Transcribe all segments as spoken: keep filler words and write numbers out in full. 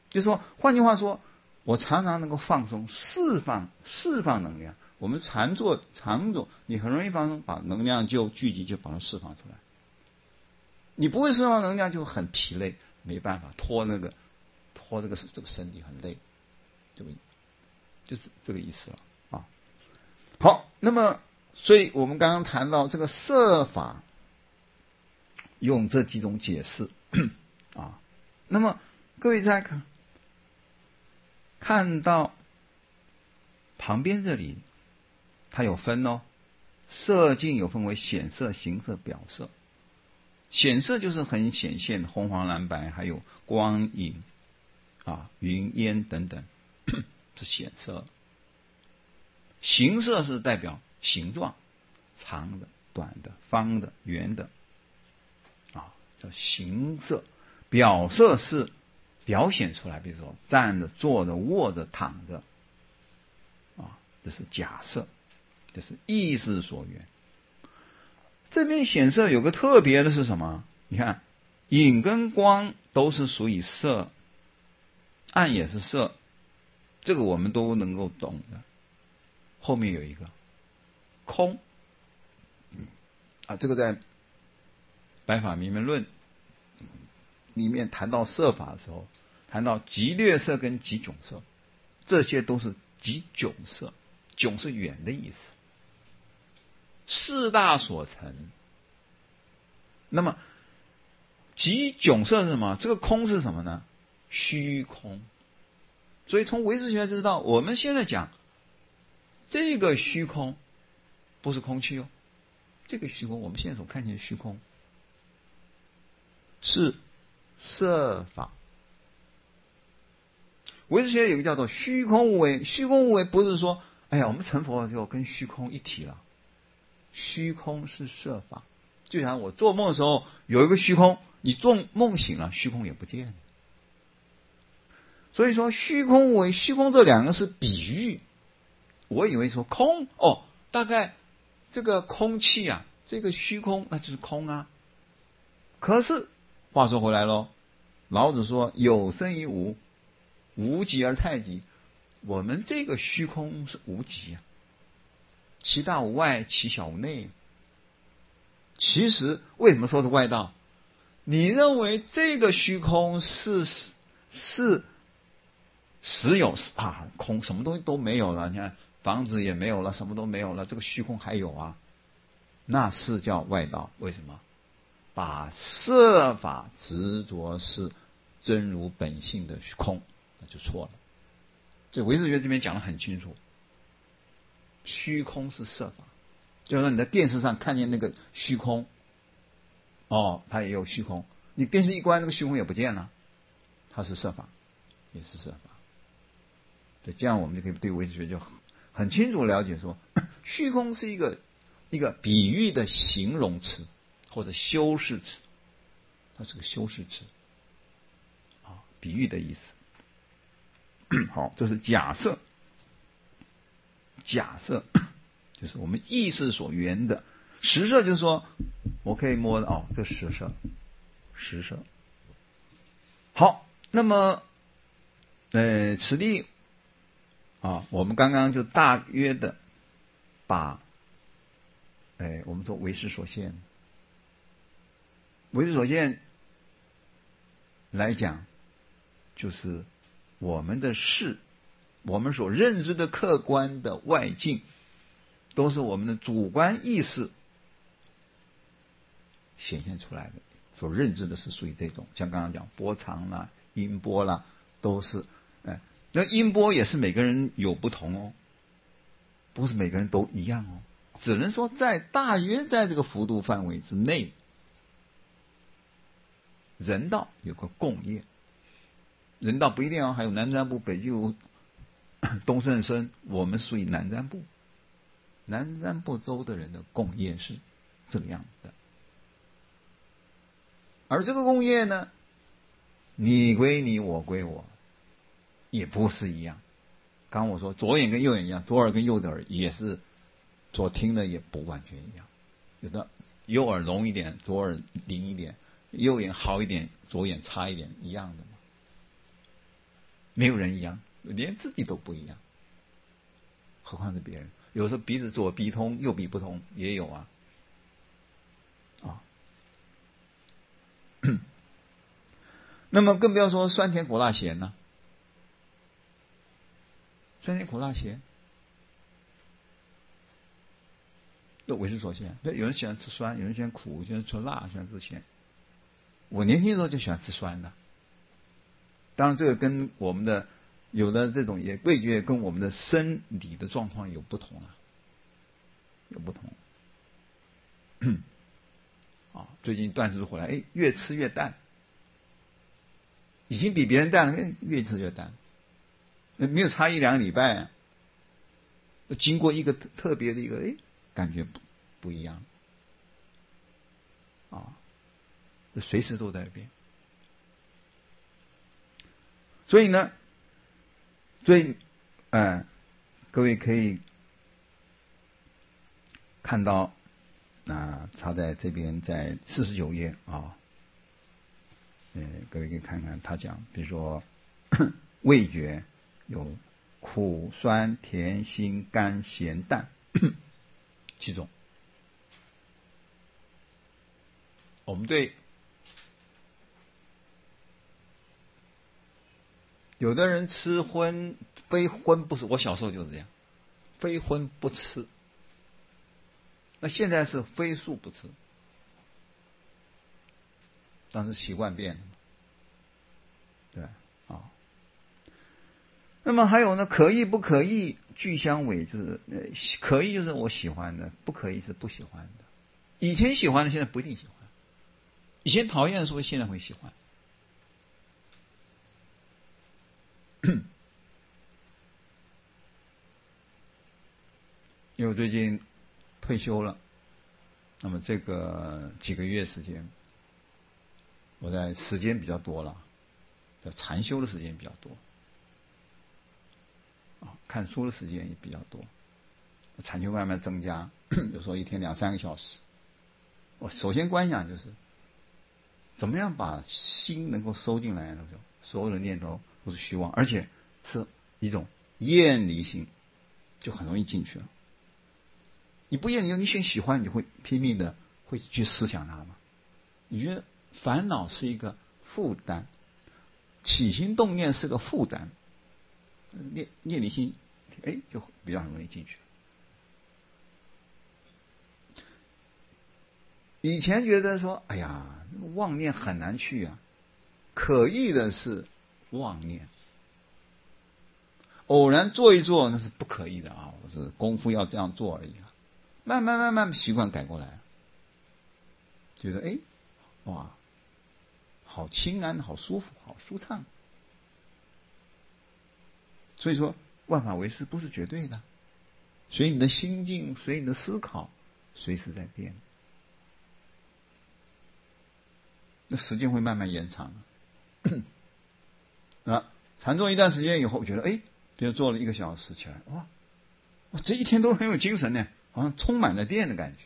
就是说，换句话说，我常常能够放松、释放、释放能量。我们常做常做，你很容易放松，把能量就聚集，就把它释放出来。你不会释放能量，就很疲累，没办法拖那个拖这个这个身体很累，这个就是这个意思了啊。好，那么所以我们刚刚谈到这个摄法，用这几种解释啊。那么各位再看看到旁边这里，它有分哦，色境有分为显色、形色、表色。显色就是很显现，红黄蓝白，还有光影啊、云烟等等，是显色。形色是代表形状，长的、短的、方的、圆的啊，叫形色。表色是表现出来，比如说站着、坐着、卧着、躺着啊，这是假设，这是意识所缘。这边显色有个特别的是什么？你看，影跟光都是属于色，暗也是色，这个我们都能够懂的。后面有一个空，啊，这个在《白法明门论》里面谈到色法的时候，谈到极略色跟极迥色，这些都是极迥色，迥是远的意思。四大所成。那么极迥色是什么？这个空是什么呢？虚空。所以从唯识学知道，我们现在讲这个虚空不是空气哦，这个虚空我们现在所看见的虚空是色法。唯识学有一个叫做虚空无为，虚空无为不是说哎呀我们成佛就跟虚空一体了，虚空是色法。就像我做梦的时候有一个虚空，你做梦醒了，虚空也不见了。所以说虚空无为，虚空这两个是比喻。我以为说空哦，大概这个空气啊，这个虚空那就是空啊。可是话说回来咯，老子说有生于无，无极而太极。我们这个虚空是无极啊，其大无外，其小无内。其实为什么说是外道？你认为这个虚空是是实有啊，空，什么东西都没有了，你看房子也没有了，什么都没有了，这个虚空还有啊，那是叫外道。为什么？把色法执着是真如本性的空，那就错了。这唯识学这边讲得很清楚，虚空是色法。就是说你在电视上看见那个虚空，哦，它也有虚空，你电视一关，那个虚空也不见了，它是色法，也是色法。对，这样我们就可以对唯识学就很清楚了解说，虚空是一个一个比喻的形容词或者修饰词，它是个修饰词啊，比喻的意思。好，这是假设，假设就是我们意识所缘的。实色就是说我可以摸的哦，这实色，实色。好，那么呃，此地啊，我们刚刚就大约的把，哎，我们说唯识所现，唯识所现来讲，就是我们的事，我们所认知的客观的外境，都是我们的主观意识显现出来的，所认知的是属于这种，像刚刚讲波长啦、音波啦，都是，哎，那音波也是每个人有不同哦，不是每个人都一样哦，只能说在大约在这个幅度范围之内，人道有个共业，人道不一定要还有南瞻部、北俱卢、东胜身，我们属于南瞻部，南瞻部洲的人的共业是这个样子的。而这个共业呢，你归你，我归我，也不是一样。刚刚我说左眼跟右眼一样，左耳跟右耳也是所听的也不完全一样，有的右耳聋一点，左耳灵一点，右眼好一点，左眼差一点，一样的嘛。 没有人一样，连自己都不一样，何况是别人？有时候鼻子左鼻通右鼻不通也有啊，啊，那么更不要说酸甜苦辣咸呢，酸甜苦辣咸都为之所限。对，有人喜欢吃酸，有人喜欢苦，有人喜欢吃辣，喜欢吃咸。我年轻的时候就喜欢吃酸的，当然这个跟我们的有的这种也味觉跟我们的生理的状况有不同啊，有不同。啊，最近断食回来，哎，越吃越淡，已经比别人淡了，哎，越吃越淡，没有差一两个礼拜、啊，经过一个特特别的一个，哎，感觉不不一样，啊，随时都在变。所以呢，所以，呃，各位可以看到啊，他在这边在四十九页啊，呃，各位可以看看他讲，比如说味觉有苦、酸、甜、辛、甘、咸、淡七种。我们对有的人吃荤，非荤不吃。我小时候就是这样，非荤不吃。那现在是非素不吃，但是习惯变了，对啊。那么还有呢，可意不可意，俱相违，就是呃，可意就是我喜欢的，不可意是不喜欢的。以前喜欢的，现在不一定喜欢；以前讨厌的，是不是现在会喜欢？因为我最近退休了，那么这个几个月时间，我在时间比较多了，在禅修的时间比较多，啊，看书的时间也比较多，禅修慢慢增加，有时候一天两三个小时。我首先观想就是，怎么样把心能够收进来，所有的念头都是虚妄，而且是一种厌离心，就很容易进去了。你不厌离，你先喜欢，你会拼命的会去思想它吗？你觉得烦恼是一个负担，起心动念是个负担，念念离心，哎，就比较容易进去。以前觉得说，哎呀，妄念很难去啊，可意的是妄念，偶然做一做那是不可以的啊，我是功夫要这样做而已啊。慢慢慢慢习惯改过来，觉得哎，哇，好清安，好舒服，好舒畅。所以说，万法唯识不是绝对的，随你的心境，随你的思考，随时在变。那时间会慢慢延长。啊，禅坐一段时间以后，觉得哎，比如坐了一个小时起来，哇，哇，这一天都很有精神呢，好像充满了电的感觉。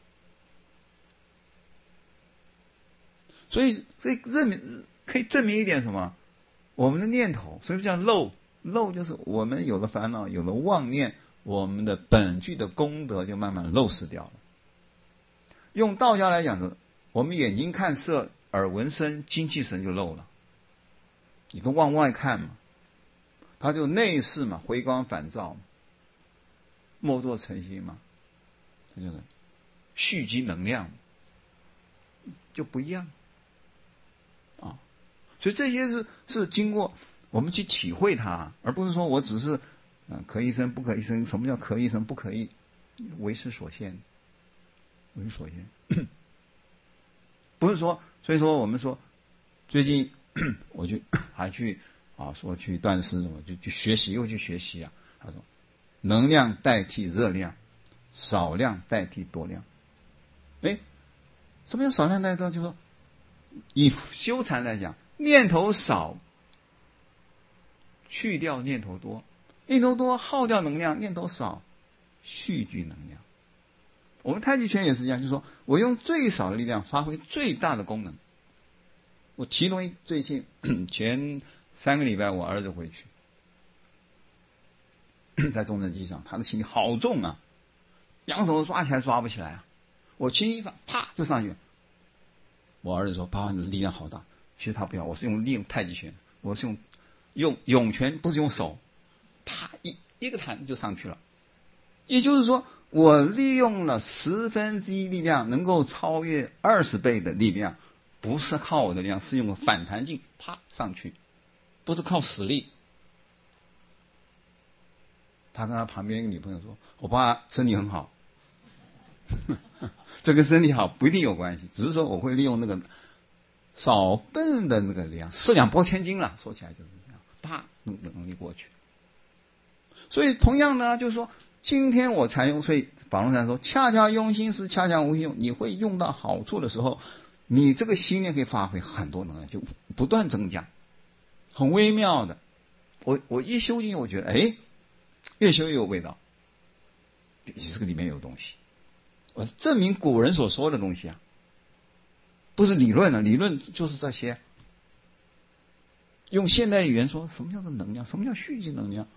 所以，所以证明可以证明一点什么？我们的念头，所以叫漏，漏就是我们有了烦恼，有了妄念，我们的本具的功德就慢慢漏失掉了。用道家来讲是，我们眼睛看色，耳闻声，精气神就漏了。你都往外看嘛，它就内视嘛，回光返照嘛，莫作成心嘛，它就是蓄积能量，就不一样啊。所以这些是是经过我们去体会它，而不是说我只是嗯可一生不可一生。什么叫可一生不可以？为识所限，为识所限。不是说，所以说我们说最近我就还去啊说去断食，我就去学习，又去学习啊。他说，能量代替热量，少量代替多量。哎，什么叫少量代替多量？就是说，以修禅来讲，念头少，去掉念头多；念头多耗掉能量，念头少，蓄聚能量。我们太极拳也是这样，就是说我用最少的力量发挥最大的功能。我其中最近前三个礼拜我儿子回去，在中正机场，他的行李好重啊，两手抓起来抓不起来啊，我轻轻一放，啪就上去了。我儿子说：“爸爸，你的力量好大。”其实他不要，我是用利用太极拳，我是用用涌拳，不是用手，啪一一个弹就上去了。也就是说，我利用了十分之一力量，能够超越二十倍的力量，不是靠我的力量，是用反弹劲，啪上去，不是靠实力。他跟他旁边一个女朋友说：“我爸身体很好。”这跟身体好不一定有关系，只是说我会利用那个少笨的那个力量，四两拨千斤了，说起来就是这样，啪能能力过去。所以同样呢，就是说今天我采用，所以法轮禅说，恰恰用心时，恰恰无心用。你会用到好处的时候，你这个心念可以发挥很多能量，就不断增加，很微妙的。我我一修进去，我觉得哎，越修越有味道，这个里面有东西。我证明古人所说的东西啊，不是理论啊，理论就是这些。用现代语言说，什么叫做能量？什么叫蓄积能量？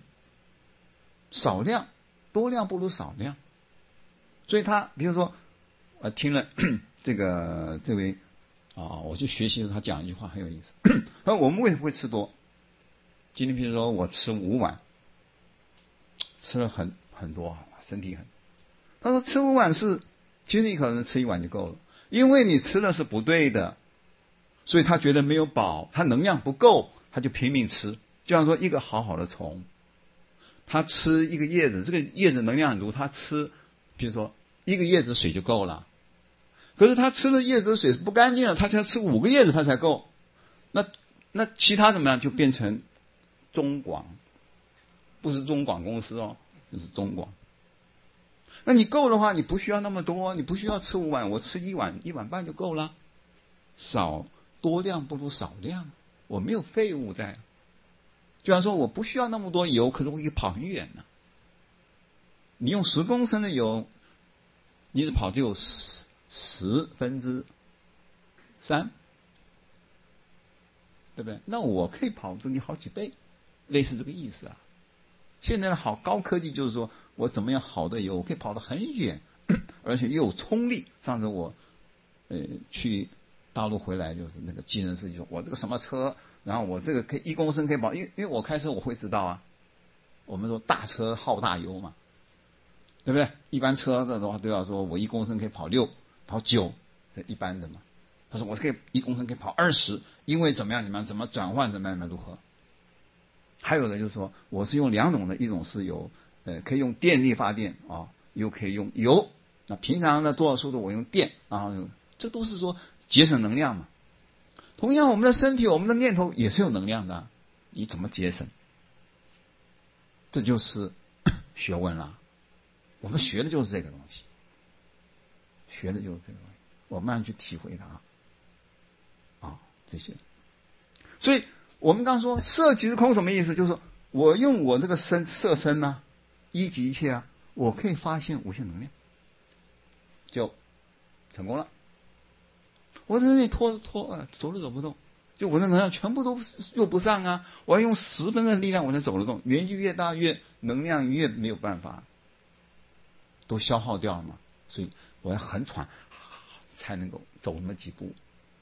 少量，多量不如少量。所以他比如说，我听了这个这位啊，我去学习他讲一句话很有意思。他说我们为什么会吃多？今天比如说我吃五碗，吃了很很多，身体很。他说吃五碗是，其实你可能吃一碗就够了，因为你吃的是不对的，所以他觉得没有饱，他能量不够，他就拼命吃。就像说一个好好的虫，他吃一个叶子，这个叶子能量很足，他吃，比如说一个叶子水就够了。可是他吃的叶子水是不干净的，他才吃五个叶子他才够。那那其他怎么样？就变成中广，不是中广公司哦，就是中广。那你够的话，你不需要那么多，你不需要吃五碗，我吃一碗一碗半就够了。少多量不如少量，我没有废物在。就像说我不需要那么多油，可是我可以跑很远呢、啊。你用十公升的油，你只跑只有十十分之三，对不对？那我可以跑出你好几倍，类似这个意思啊。现在的好高科技就是说我怎么样好的油，我可以跑得很远，而且又有冲力。上次我呃去大陆回来，就是那个技能司机说，我这个什么车，然后我这个可以一公升可以跑，因为因为我开车我会知道啊。我们说大车耗大油嘛，对不对？一般车的话都要说我一公升可以跑六跑九，这一般的嘛。他说我可以一公升可以跑二十，因为怎么样怎么样怎么转换怎么样怎么样如何。还有的就是说，我是用两种的，一种是有呃可以用电力发电啊，又可以用油。那平常的多少速度我用电，然后这都是说节省能量嘛。同样，我们的身体、我们的念头也是有能量的，你怎么节省？这就是学问了。我们学的就是这个东西，学的就是这个东西，我慢慢去体会它啊，这些。所以。我们刚说色即是空什么意思？就是说我用我这个身色身呢、啊，一即一切啊，我可以发现无限能量，就成功了。我在那里拖拖啊，走都走不动，就我的能量全部都用不上啊！我要用十分的力量我才走得动，年纪越大越能量越没有办法，都消耗掉了嘛。所以我要很喘才能够走那么几步。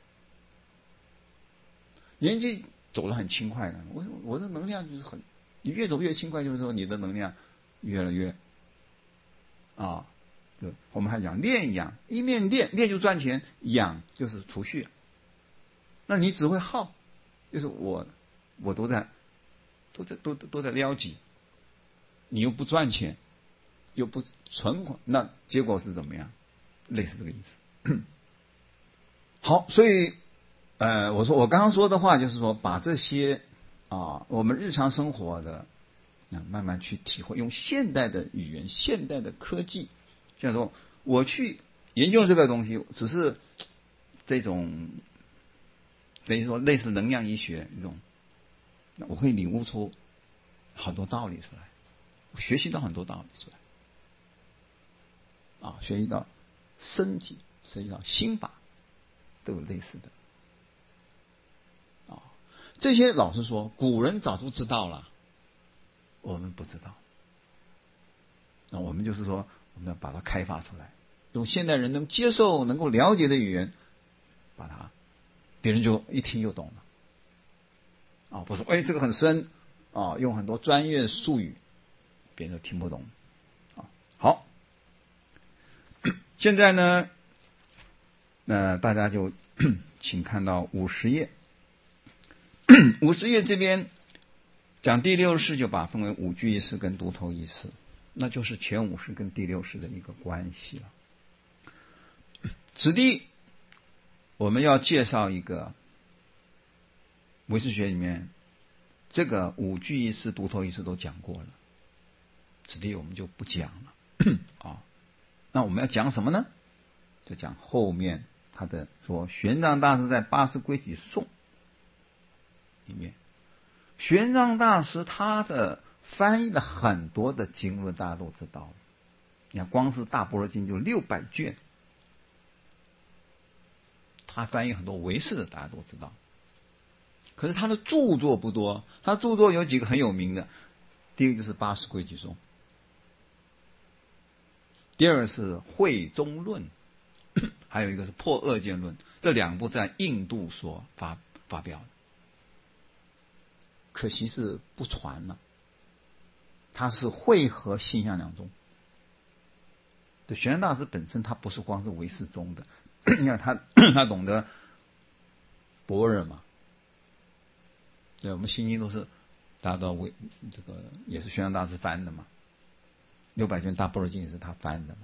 年纪走得很轻快的，我我的能量就是很，你越走越轻快，就是说你的能量越来越啊，对，我们还讲练养，一面练练就赚钱，养就是储蓄。那你只会耗，就是我我都在都在都都在撩己，你又不赚钱，又不存款，那结果是怎么样？类似这个意思。好，所以。呃，我说我刚刚说的话就是说，把这些啊，我们日常生活的啊，慢慢去体会，用现代的语言、现代的科技，像说我去研究这个东西，只是这种等于说类似能量医学这种，我会领悟出很多道理出来，学习到很多道理出来，啊，学习到身体，学习到心法，都有类似的。 这些老实说，古人早就知道了，我们不知道。那我们就是说，我们要把它开发出来，用现代人能接受、能够了解的语言，把它，别人就一听就懂了。啊，不是，哎，这个很深啊，用很多专业术语，别人都听不懂。啊，好，现在呢，那大家就请看到五十页，五十页这边讲第六式，就把它分为五句意识跟独头意识，那就是前五式跟第六式的一个关系了。此地我们要介绍一个唯识学里面这个五句意识、独头意识都讲过了，此地我们就不讲了啊。那我们要讲什么呢？就讲后面他的说，玄奘大师在《八识归体颂》里面，玄奘大师他的翻译了很多的经论，大家都知道。你看，光是《大般若经》就六百卷，他翻译很多唯识的，大家都知道。可是他的著作不多，他著作有几个很有名的，第一个就是《八识归体颂》，第二个是《慧中论》，还有一个是《破恶见论》，这两部在印度所发发表的，可惜是不传了。他是汇合性相两宗。这玄奘大师本身他不是光是唯识宗的，你看他他懂得般若嘛，对，我们心经都是大家知道为这个也是玄奘大师翻的嘛，六百卷大般若经也是他翻的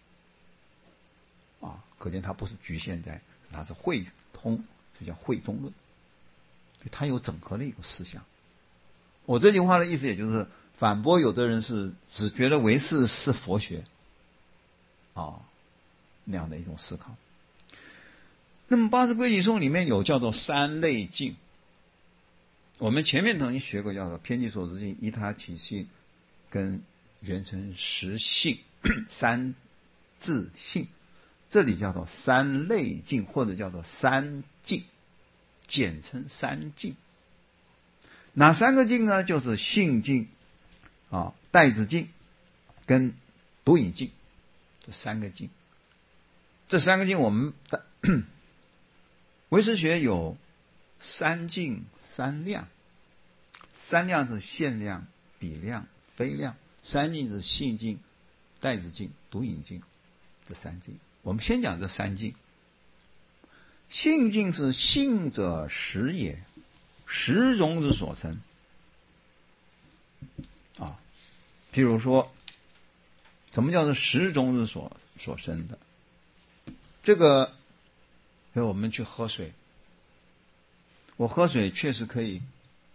嘛，啊，可见他不是局限在，他是汇通，就叫慧中论，他有整合的一个思想。我这句话的意思也就是反驳有的人是只觉得唯识是佛学啊那样的一种思考。那么八识归体颂里面有叫做三类境，我们前面曾经学过叫做偏计所知性、依他起性跟缘成实性三自性，这里叫做三类境或者叫做三境，简称三境。哪三个境呢？就是性境啊、带子境跟独隐境，这三个境。这三个境我们的唯识学有三境三量，三量是现量、比量、非量，三境是性境、带子境、独隐境，这三境。我们先讲这三境。性境是性者识也，识中之所生啊。譬如说，什么叫做识中之所所生的？这个，所以我们去喝水，我喝水确实可以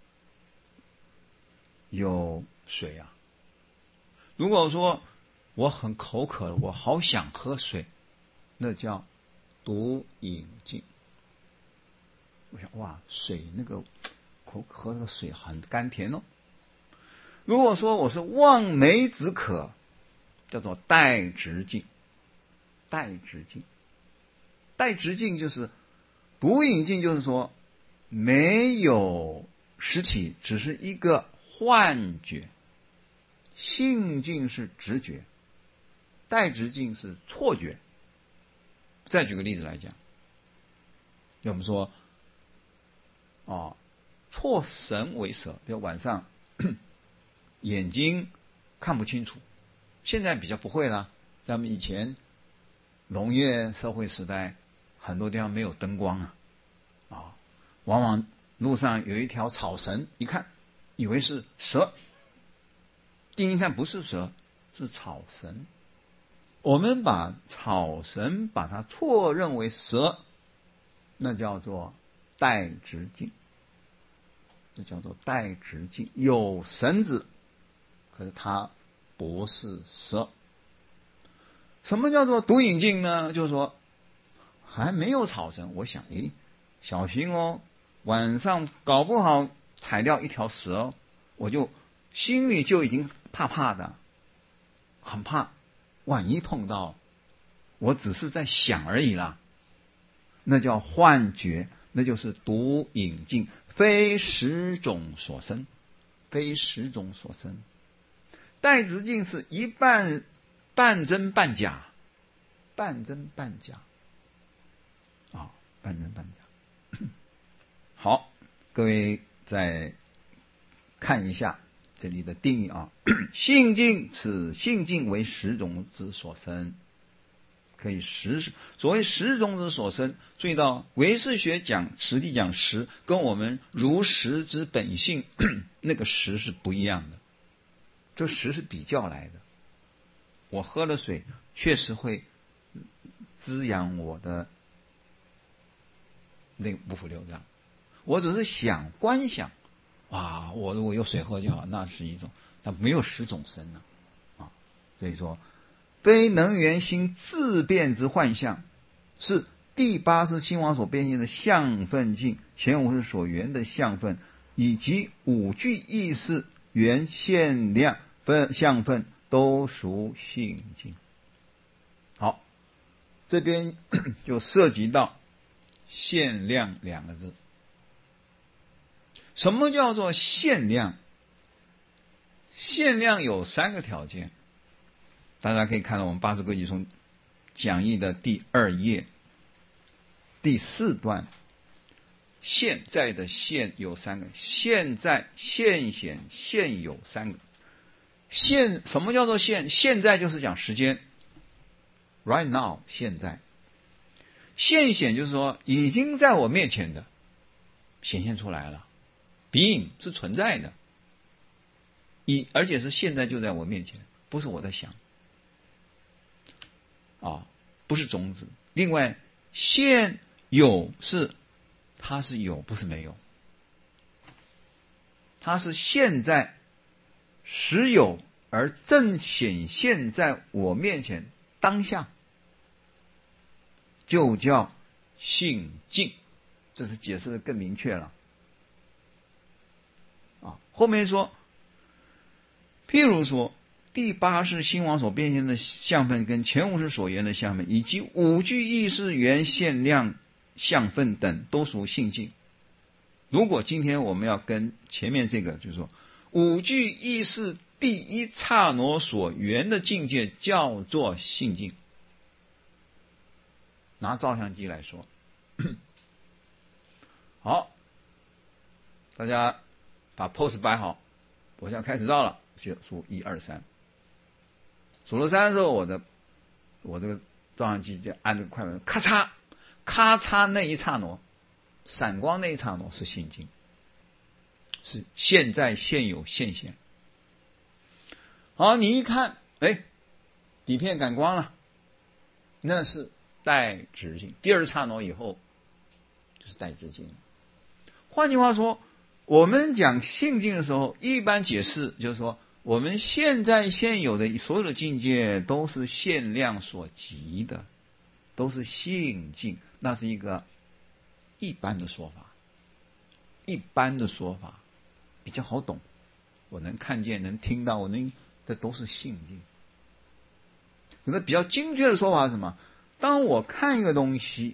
有水啊。如果说我很口渴了，我好想喝水，那叫独饮境。我想哇，水那个口喝那个水很甘甜哦。如果说我是望梅止渴，叫做带直境。带直境，带直境就是独饮境，就是说没有实体，只是一个幻觉。性境是直觉，带直境是错觉。再举个例子来讲，就我们说啊，错神为色，比如晚上眼睛看不清楚，现在比较不会了。咱们以前农业社会时代，很多地方没有灯光啊，啊，往往路上有一条草绳，一看以为是蛇，定睛看不是蛇，是草绳。我们把草绳把它错认为蛇，那叫做带直境，这叫做带直境。有绳子，可是它不是蛇。什么叫做独隐境呢？就是说还没有草绳，我想，诶，小心哦，晚上搞不好踩掉一条蛇，我就心里就已经怕怕的，很怕。万一碰到，我只是在想而已啦，那叫幻觉，那就是独隐境。 非十种所生，非十种所生。带直境是一半半真半假，半真半假啊，半真半假。好，各位再看一下这里的定义啊，性境，此性境为十种之所生，可以十，所谓十种之所生，注意到唯识学讲实际讲实，跟我们如实之本性那个实是不一样的，这实是比较来的。我喝了水确实会滋养我的那五腑六脏，我只是想观想啊，我如果有水喝就好，那是一种，那没有十种生呢啊。所以说非能源心自变之幻象，是第八识心王所变现的相分境，前五识所缘的相分，以及五具意识缘现量分相分都属性境。好，这边就涉及到限量两个字。什么叫做限量？限量有三个条件，大家可以看到我们八识规矩从讲义的第二页第四段，现在的现有三个，现在、现显、现有三个。现什么叫做现？现在就是讲时间 ，right now 现在。现显就是说已经在我面前的显现出来了。being 是存在的，以而且是现在就在我面前，不是我在想啊，不是种子。另外，现有是它是有，不是没有，它是现在实有而正显现在我面前当下，就叫性境。这是解释的更明确了。啊，后面说，譬如说第八识心王所变现的相分跟前五识所缘的相分，以及五具意识缘现量相分等都属性境。如果今天我们要跟前面这个就是说五具意识第一刹那所缘的境界叫做性境，拿照相机来说，好，大家把 pose 摆好，我现在开始照了，就数一二三，数了三的时候，我的我这个照相机就按这个快门，咔嚓咔嚓，那一刹那闪光那一刹那是性境，是现在现有现现。好，你一看，哎，底片感光了，那是带直境，第二刹那以后就是带直境。换句话说，我们讲性境的时候，一般解释就是说，我们现在现有的所有的境界都是限量所及的，都是性境，那是一个一般的说法，一般的说法比较好懂，我能看见，能听到，我能，这都是性境。可是比较精确的说法是什么？当我看一个东西，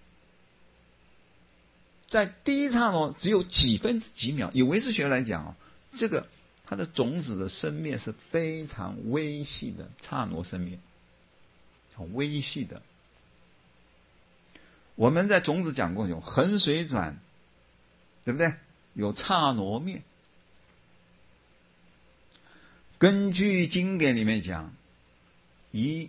在第一刹那只有几分之几秒，以唯识学来讲啊，这个它的种子的生灭是非常微细的刹那生灭，很微细的。我们在种子讲过有横水转，对不对？有刹那灭。根据经典里面讲，一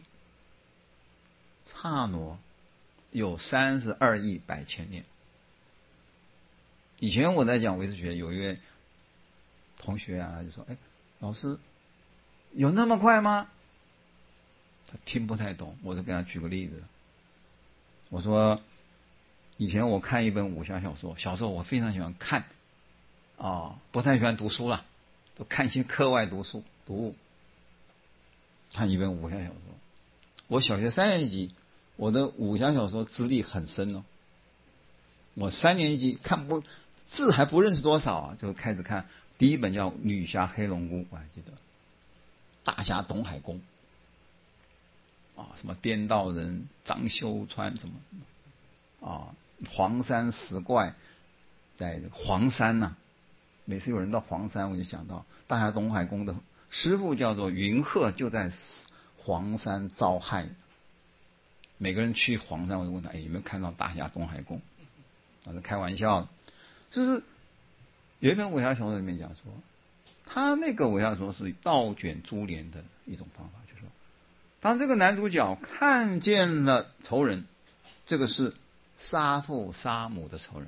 刹那有三十二亿百千年。以前我在讲唯识学，有一位同学啊，就说：“哎，老师，有那么快吗？”他听不太懂，我就给他举个例子。我说，以前我看一本武侠小说，小时候我非常喜欢看，啊、哦，不太喜欢读书了，都看一些课外读书读物。看一本武侠小说，我小学三年级，我的武侠小说资历很深哦。我三年级看不字还不认识多少啊，就开始看第一本叫《女侠黑龙姑》，我还记得，大侠董海公啊，什么颠道人张修川什么啊，黄山石怪在黄山呐、啊，每次有人到黄山，我就想到大侠东海宫的师父叫做云鹤，就在黄山遭害。每个人去黄山，我就问他：哎，有没有看到大侠东海宫？啊，是开玩笑的。就是有一篇武侠小说里面讲说，他那个武侠小说是倒卷珠帘的一种方法，就是说，当这个男主角看见了仇人，这个是杀父杀母的仇人，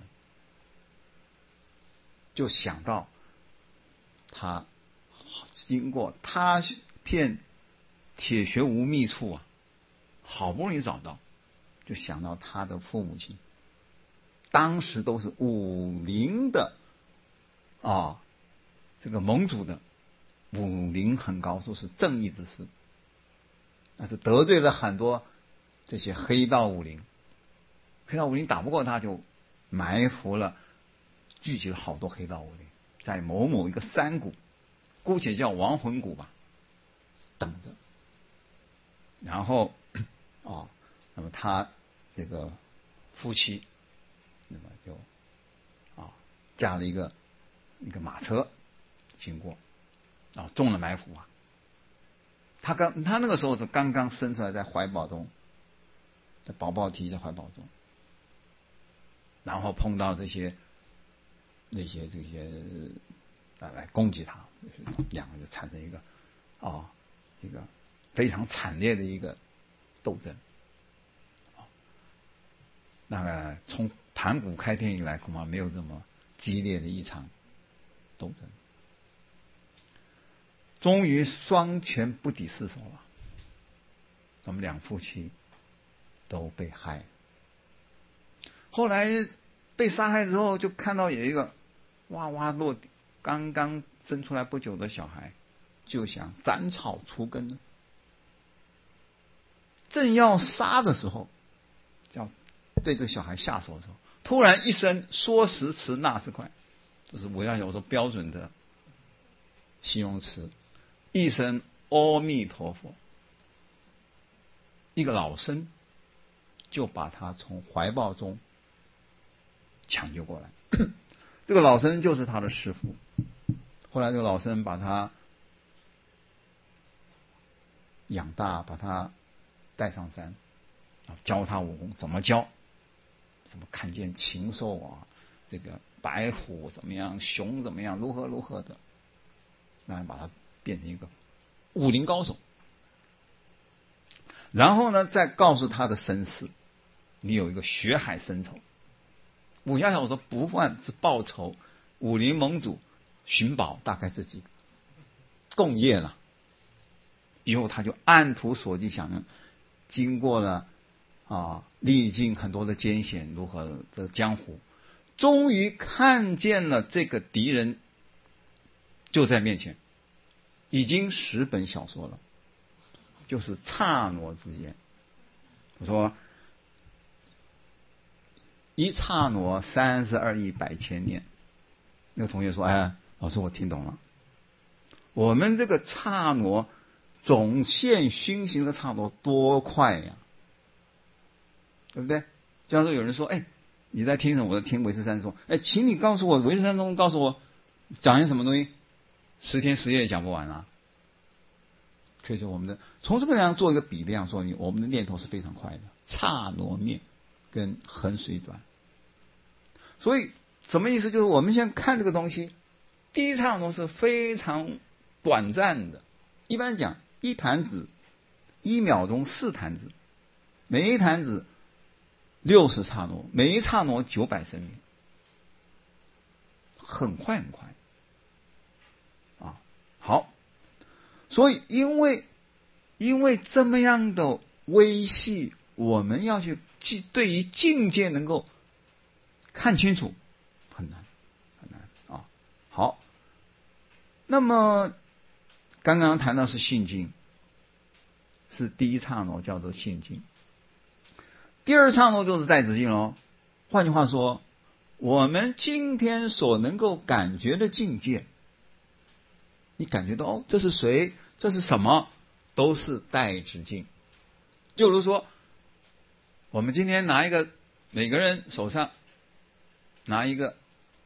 就想到他经过他片铁穴无觅处啊，好不容易找到，就想到他的父母亲，当时都是武林的啊，这个盟主的武林很高，说是正义之士，但是得罪了很多这些黑道武林，黑道武林打不过他，就埋伏了，聚集了好多黑道武林，在某某一个山谷，姑且叫亡魂谷吧，等着。然后哦，那么他这个夫妻，那么就啊驾了一个一个马车经过，啊中了埋伏啊。他刚他那个时候是刚刚生出来，在怀抱中，在宝宝体在怀抱中，然后碰到这些那些这些啊来攻击他，两个就产生一个啊、哦、这个非常惨烈的一个斗争。那个从盘古开天以来，恐怕没有这么激烈的一场斗争。终于双拳不敌四手了，他们两夫妻都被害。后来被杀害之后，就看到有一个哇哇落地，刚刚生出来不久的小孩，就想斩草除根呢。正要杀的时候，要对这个小孩下手的时候，突然一声说时迟那时快，这是武侠小说标准的形容词。一声阿弥陀佛，一个老僧就把他从怀抱中抢救过来。这个老僧就是他的师父。后来这个老僧把他养大，把他带上山，教他武功，怎么教？怎么看见禽兽啊，这个白虎怎么样，熊怎么样，如何如何的，慢慢把他变成一个武林高手。然后呢，再告诉他的身世，你有一个血海深仇。武侠小说不换是报仇，武林盟主寻宝，大概自己共业了。以后他就按图索骥，想经过了啊，历经很多的艰险，如何的江湖，终于看见了这个敌人就在面前，已经十本小说了，就是刹那之间。我说一刹那三十二亿百千年。那个同学说：“哎，老师，我听懂了。我们这个刹那总现熏行的刹那多快呀，对不对？就像说有人说，哎，你在听什么？我在听韦氏三宗。哎，请你告诉我韦氏三宗，告诉我讲些什么东西？十天十夜也讲不完啊。所以说我们的从这个量做一个比量，说你我们的念头是非常快的，刹那面跟横水短。所以什么意思？就是我们现在看这个东西，第一刹那是非常短暂的。一般讲，一弹指一秒钟四弹指，每一弹指六十刹那，每一刹那九百生命，很快很快啊！好，所以因为因为这么样的微细，我们要去对于境界能够看清楚，很难很难啊！好，那么刚刚谈到是性境，是第一刹那叫做性境，第二刹那就是在职境喽。换句话说，我们今天所能够感觉的境界，你感觉到哦，这是谁，这是什么，都是待职境。就如说，我们今天拿一个，每个人手上拿一个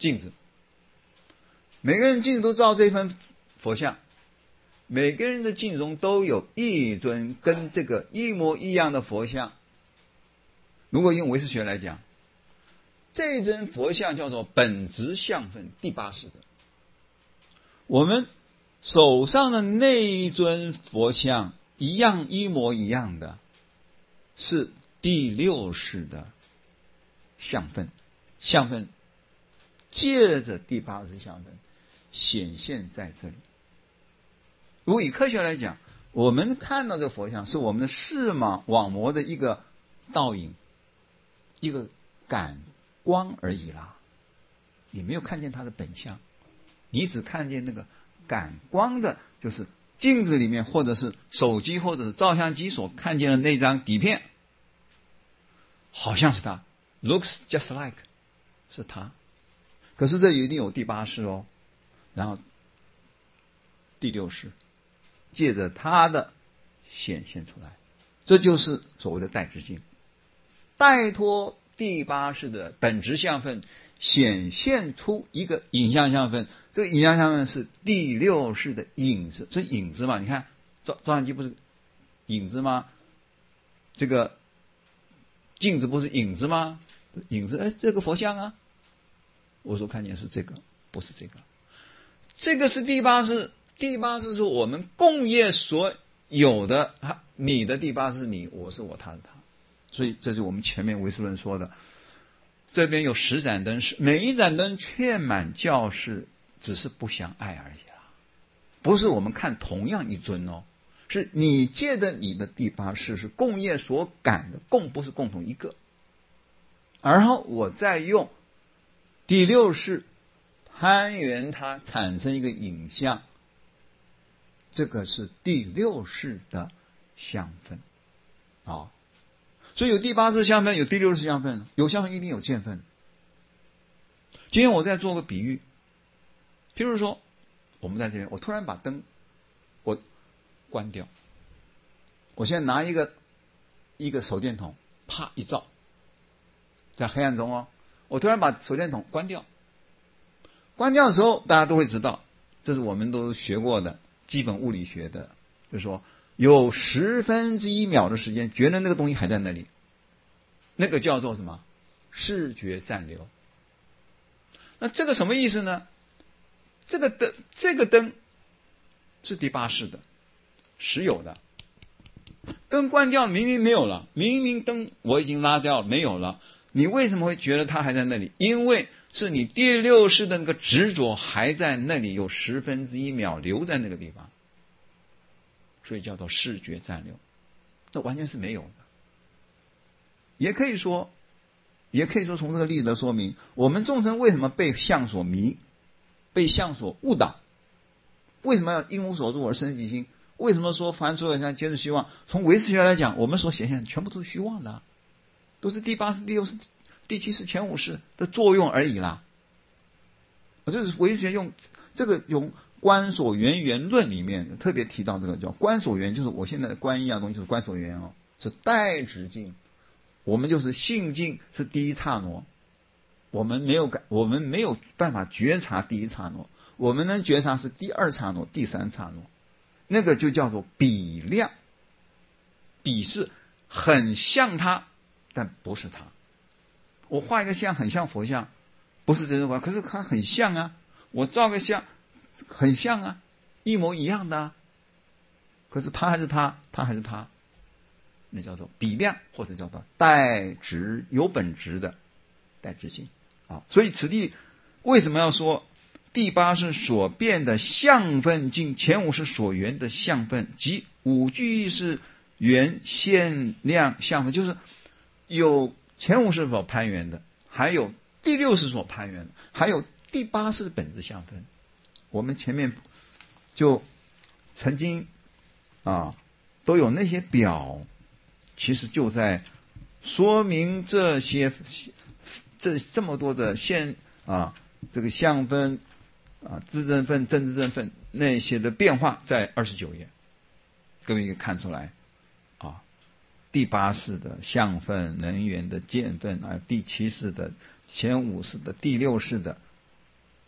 镜子，每个人镜子都照这份佛像，每个人的镜中都有一尊跟这个一模一样的佛像。如果用唯识学来讲，这尊佛像叫做本质相分第八识的。我们手上的那一尊佛像一样一模一样的，是第六识的相分，相分借着第八识相分显现在这里。如果以科学来讲，我们看到这佛像是我们的视网网膜的一个倒影，一个感光而已啦，你没有看见它的本相，你只看见那个感光的，就是镜子里面或者是手机或者是照相机所看见的那张底片，好像是它 looks just like 是它，可是这一定有第八识哦，然后第六识借着它的显现出来，这就是所谓的带直境，带脱第八识的本质相分，显现出一个影像相分，这个影像相分是第六识的影子，这影子嘛，你看照照相机不是影子吗？这个镜子不是影子吗？影子，哎，这个佛像啊，我所看见是这个，不是这个，这个是第八识。第八识是我们共业所有的，你的第八是你，我是我，他是他，所以这是我们前面唯识论说的。这边有十盏灯，每一盏灯劝满教室，只是不相爱而已啦，不是我们看同样一尊哦，是你借的你的第八识是共业所感的，共不是共同一个，然后我再用第六识攀缘它产生一个影像，这个是第六识的相分啊、哦，所以有第八识相分，有第六识相分，有相分一定有见分。今天我再做个比喻，譬如说，我们在这边，我突然把灯我关掉，我现在拿一个一个手电筒，啪一照，在黑暗中哦，我突然把手电筒关掉，关掉的时候，大家都会知道，这是我们都学过的。基本物理学的，就是说有十分之一秒的时间，觉得那个东西还在那里，那个叫做什么？视觉暂留。那这个什么意思呢？这个灯，这个灯是第八识的，实有的。灯关掉，明明没有了，明明灯我已经拉掉没有了，你为什么会觉得它还在那里？因为是你第六识的那个执着还在那里，有十分之一秒留在那个地方，所以叫做视觉暂留。那完全是没有的。也可以说，也可以说从这个例子的说明，我们众生为什么被相所迷，被相所误导？为什么要因无所住而生其心？为什么说凡所有相皆是虚妄？从唯识学来讲，我们所显现的全部都是虚妄的、啊，都是第八识、第六识、第七识、前五识的作用而已啦。这是唯识学用这个用观所缘缘论里面特别提到这个叫观所缘，就是我现在的观一样东西就是观所缘哦，是带直境。我们就是性境是第一刹那，我们没有感，我们没有办法觉察第一刹那，我们能觉察是第二刹那、第三刹那，那个就叫做比量。比是很像它，但不是它。我画一个像很像佛像，不是真正佛像，可是它很像啊。我照个相很像啊，一模一样的啊。可是它还是它，它还是它。那叫做比量，或者叫做带直，有本质的带直性啊。所以此地为什么要说第八是所变的相分境，前五是所缘的相分，即五句是缘限量相分，就是有前五是所攀缘的，还有第六是所攀缘的，还有第八是本质相分。我们前面就曾经啊都有那些表。其实就在说明这些这这么多的现啊这个相分啊自证分、正自证分那些的变化，在二十九页，各位可以看出来啊。第八识的相分、能缘的见分啊，第七识的前五识的、第六识的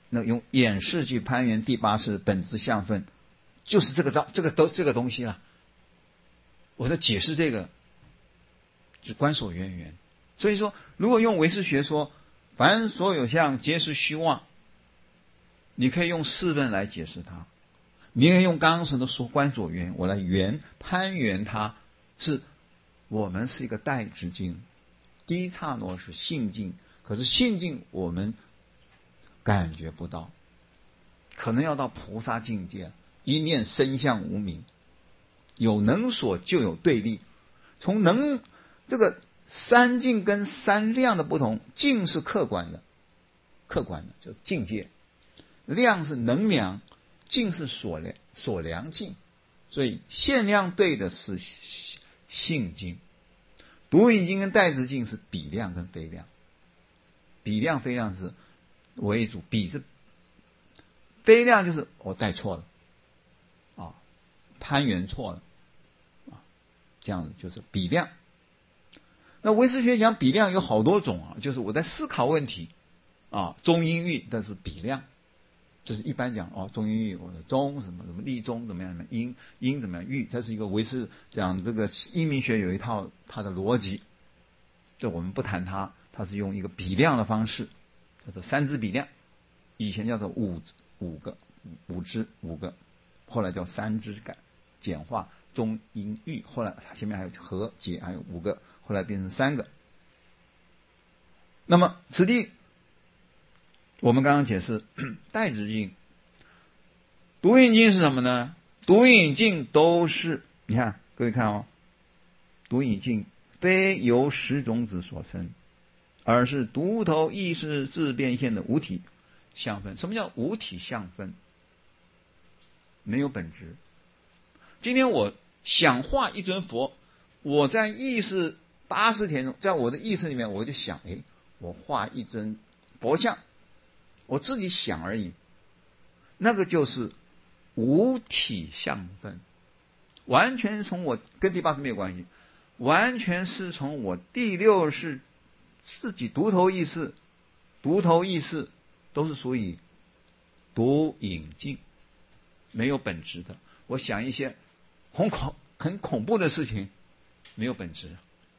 那用演示去攀缘第八识本质相分，就是这个道，这个都这个东西了。我在解释这个，是观所缘缘。所以说，如果用唯识学说，凡所有相皆是虚妄，你可以用四分来解释它，你可以用刚刚时的说观所缘，我来缘攀缘它，是我们是一个待之境，第一刹那是性境，可是性境我们感觉不到，可能要到菩萨境界，一念生相无明，有能所就有对立。从能这个三境跟三量的不同，境是客观的，客观的就是境界，量是能量，境是所量所量境，所以限量对的是性境，独引境跟待之境是比量跟非量，比量非量是为主，比是非量就是我带错了啊，攀缘错了啊，这样子就是比量。那唯识学讲比量有好多种啊，就是我在思考问题啊，中音域但是比量，这是一般讲哦，中音域我的中什么什么立中怎么样怎么样，音音怎么样域，这是一个唯识讲这个音明学有一套它的逻辑，这我们不谈它，它是用一个比量的方式，叫做三支比量，以前叫做五五个五支五个，后来叫三支改简化中音域，后来前面还有和解还有五个，后来变成三个。那么此地我们刚刚解释待之境，独引境是什么呢？独引境都是，你看各位看哦，独引境非由十种子所生，而是独头意识自变现的无体相分。什么叫无体相分？没有本质。今天我想画一尊佛，我在意识八识田中，在我的意识里面，我就想，哎，我画一尊佛像，我自己想而已，那个就是无体相分，完全从我跟第八识没有关系，完全是从我第六识自己独头意识，独头意识都是属于独引境，没有本质的。我想一些很恐很恐怖的事情，没有本质。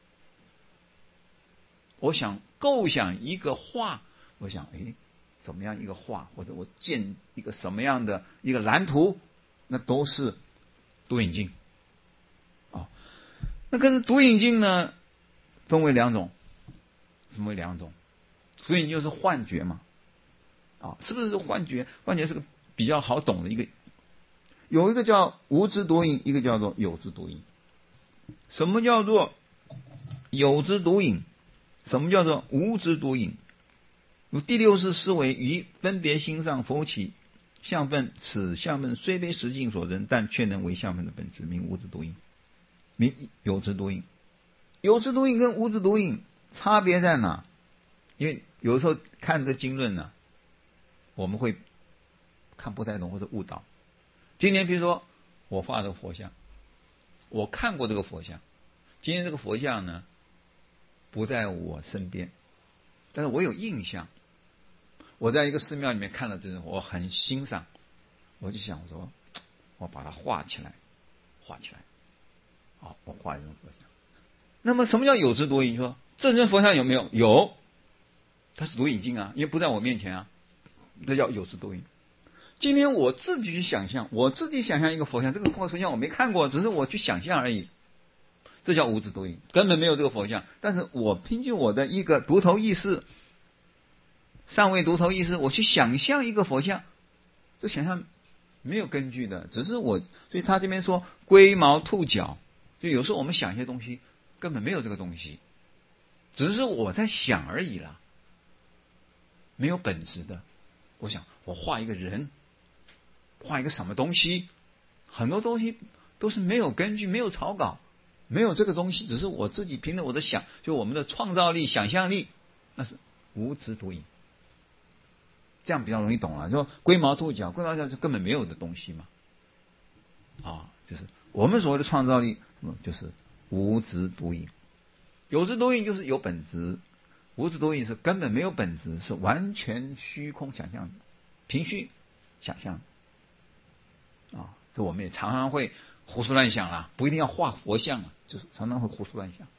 我想构想一个画，我想哎，怎么样一个画，或者我建一个什么样的一个蓝图，那都是独引境啊。那可是独引境呢，分为两种，分为两种，所以就是幻觉嘛，啊，是不是幻觉？幻觉是个比较好懂的一个，有一个叫无知独引，一个叫做有知独引。什么叫做有知独引？什么叫做无知独引？如第六识思维于分别心上否起相分，此相分虽非实境所生，但却能为相分的本质，名无知独引，名有知独引。有知独引跟无知独引差别在哪？因为有时候看这个经论呢，我们会看不太懂或者误导。今天比如说我画这个佛像，我看过这个佛像，今天这个佛像呢不在我身边，但是我有印象，我在一个寺庙里面看了这个，我很欣赏，我就想说我把它画起来，画起来，好，我画一尊佛像。那么什么叫有知独引？说这尊佛像有没有？有，它是独引境啊，因为不在我面前啊，这叫有知独引。今天我自己去想象，我自己想象一个佛像，这个佛像我没看过，只是我去想象而已，这叫无知独引，根本没有这个佛像。但是我凭据我的一个独头意识，上位独头意识，我去想象一个佛像，这想象没有根据的，只是我，所以他这边说龟毛兔角，就有时候我们想一些东西根本没有这个东西，只是我在想而已啦，没有本质的。我想我画一个人，画一个什么东西，很多东西都是没有根据，没有草稿，没有这个东西，只是我自己凭着我的想，就我们的创造力、想象力，那是无知独引，这样比较容易懂了。说龟毛兔角，龟毛兔角就根本没有的东西嘛，啊，就是我们所谓的创造力，就是无知独引。有知独引就是有本质，无知独引是根本没有本质，是完全虚空想象的。 凭虚想象啊，这我们也常常会胡思乱想啦，不一定要画佛像啊，就是常常会胡思乱想。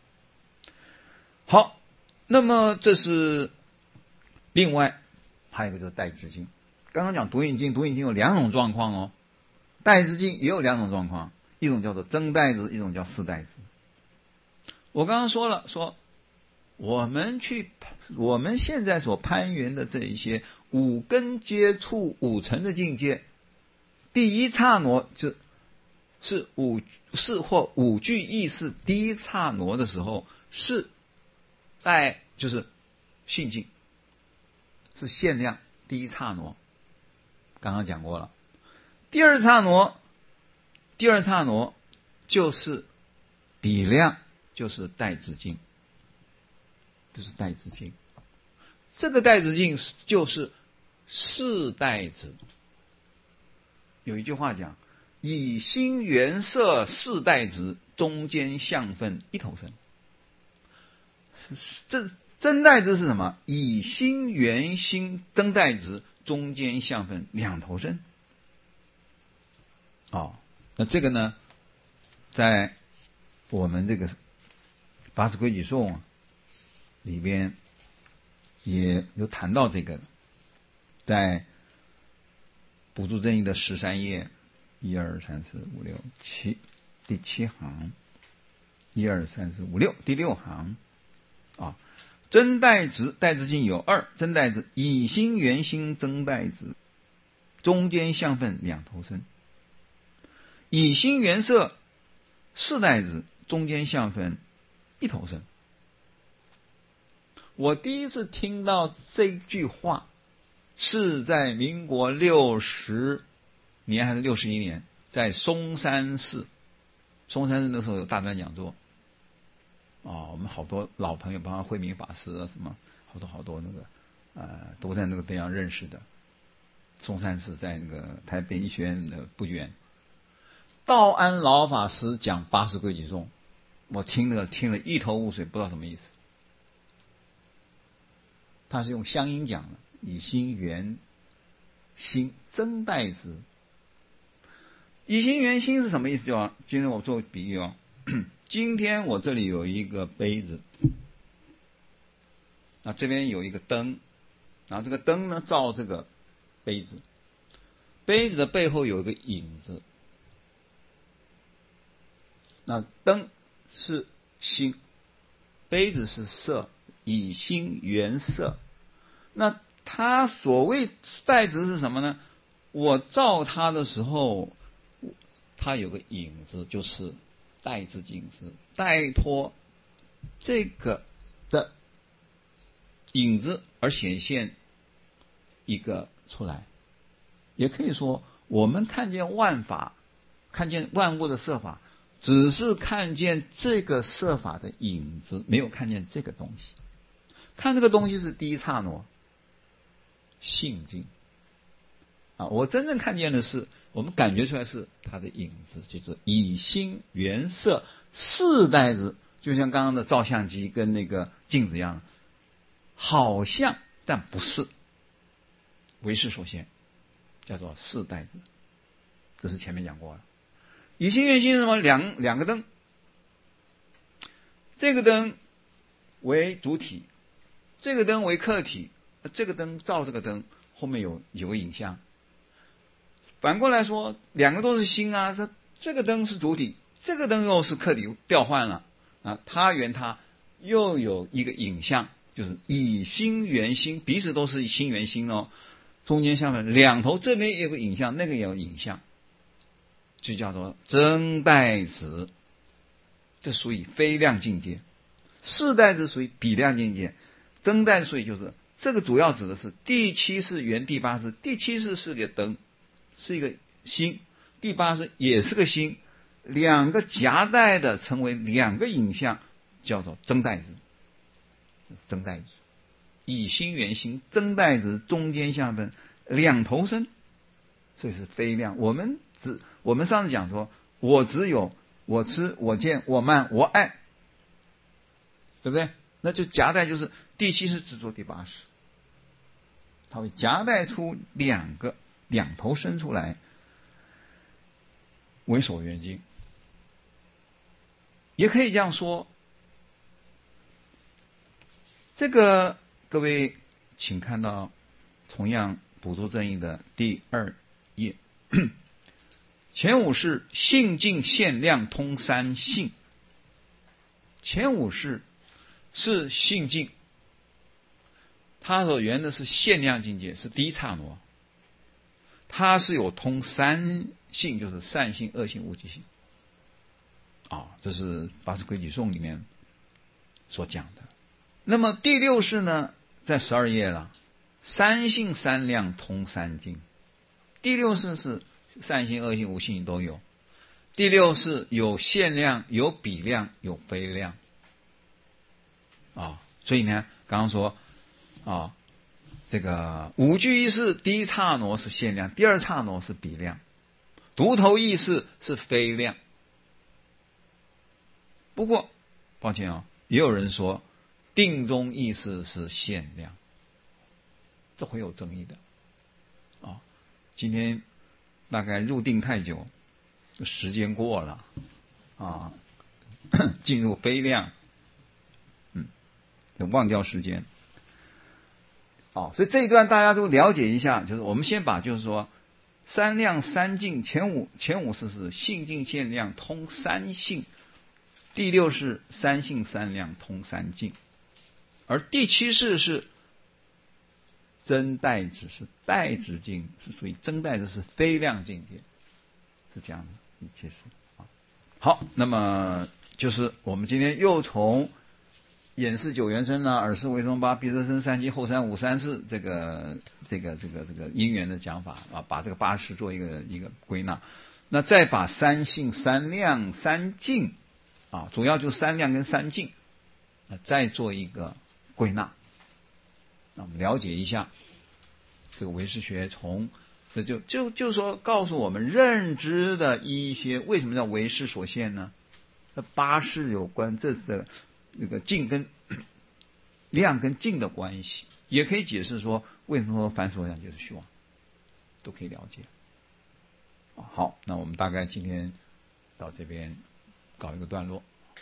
好，那么这是另外还有一个就是带直境。刚刚讲独引经，独引经有两种状况哦，带直境也有两种状况，一种叫做增带直，一种叫四带直。我刚刚说了，说我们去我们现在所攀缘的这一些五根接触五尘的境界，第一刹那是是五是或五具意识第一刹那的时候是带就是性境，是限量第一刹那，刚刚讲过了。第二刹那，第二刹那就是比量，就是带直境，就是带直境。这个带直境就是四带直。有一句话讲，以心缘色四带直，中间相分一头生。这真带直是什么？以心缘心真带直，中间相分两头生。哦，那这个呢，在我们这个八识规矩颂里边也有谈到这个，在补助正义的十三页，一二三四五六七第七行，一二三四五六第六行啊。真带直带直境有二，真带直以心缘心真带直，中间相分两头生。以心缘色四带直，中间相分一头生。我第一次听到这句话是在民国六十年还是六十一年，在嵩山寺。嵩山寺那时候有大专讲座啊，我们好多老朋友，包括慧明法师啊，什么好多好多那个呃，都在那个地方认识的。嵩山寺在那个台北医学院的不远。道安老法师讲八识规矩颂，我听那个听了一头雾水，不知道什么意思。他是用乡音讲的，以心缘心真带直。以心缘心是什么意思？就今天我做比喻哦，今天我这里有一个杯子，那这边有一个灯，然后这个灯呢照这个杯子，杯子的背后有一个影子。那灯是心，杯子是色，以心缘色。那它所谓带直是什么呢？我照它的时候，它有个影子，就是带直境，是带脱这个的影子而显现一个出来。也可以说，我们看见万法，看见万物的色法，只是看见这个色法的影子，没有看见这个东西。看这个东西是第一刹那性境啊，我真正看见的是，我们感觉出来是它的影子，就是以心缘色四带直，就像刚刚的照相机跟那个镜子一样，好像但不是，为识所现，叫做四带直。这是前面讲过了。以心缘心是什么？两两个灯，这个灯为主体，这个灯为客体，这个灯照这个灯，后面有有个影像。反过来说，两个都是心啊，这这个灯是主体，这个灯又是客体，调换了啊，它缘它又有一个影像，就是以心缘心，彼此都是心缘心哦，中间相分，两头这边也有个影像，那个也有影像，就叫做真带直，这属于非量境界。四带直属于比量境界，真带所以就是这个主要指的是第七识缘第八识，第七识是个灯，是一个心，第八识也是个心，两个夹带的成为两个影像，叫做真带直。真带直，以心缘心，真带直，中间相分两头生，这是非量。我们只我们上次讲说，我只有我吃我见我慢我爱，对不对？那就夹带就是第七识执着第八识， 它会夹带出两个两头伸出来，为所缘境。也可以这样说，这个各位请看到同样补足正义的第二页，前五是性境限量通三性。前五是是性境，它所缘的是限量境界，是第一刹那，它是有通三性，就是善性、恶性、无记性。啊，这是八识规矩颂里面所讲的。那么第六式呢，在十二页了，三性三量通三境。第六式是善性、恶性、无性都有。第六是有限量、有比量、有非量。啊，所以呢，刚刚说啊，这个五句意识第一刹那是限量，第二刹那是比量，独头意识是非量。不过，抱歉啊，也有人说定中意识是限量，这会有争议的啊。今天大概入定太久，时间过了啊，进入非量，嗯，就忘掉时间。哦，所以这一段大家都了解一下，就是我们先把就是说三量三境前五前五式是性境限量通三性。第六是三性三量通三境，而第七式是增代指，是代指境，是属于增代指，是非量境界，是这样的。第七式啊，好，那么就是我们今天又从眼识九缘生啊，耳识为中八，鼻识生三七，后三五三四这个这个这个这个因缘的讲法啊，把这个八识做一个一个归纳，那再把三性三量三境啊，主要就是三量跟三境，啊，再做一个归纳。那我们了解一下这个唯识学从，这就就就是说告诉我们认知的一些为什么叫唯识所现呢？那八识有关这是的那个境跟量跟境的关系，也可以解释说为什么说凡所想就是虚妄，都可以了解。好，那我们大概今天到这边搞一个段落。